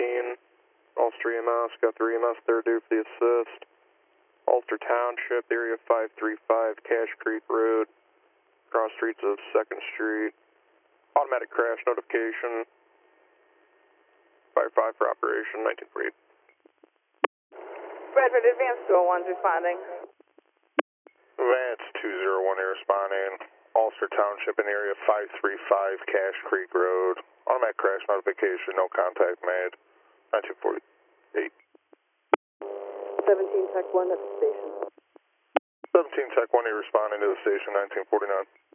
17, Ulster EMS, got 3 EMS there due for the assist. Ulster Township, area 535, Cache Creek Road, cross streets of 2nd Street. Automatic crash notification. Fire 5 for operation, 1948. Bradford, advance 201 responding. Advance 201 responding. Ulster Township in area 535, Cache Creek Road. Automatic crash notification, no contact made, 1948. 17 Tech 1 at the station. 17 Tech 1, you're responding to the station, 1949.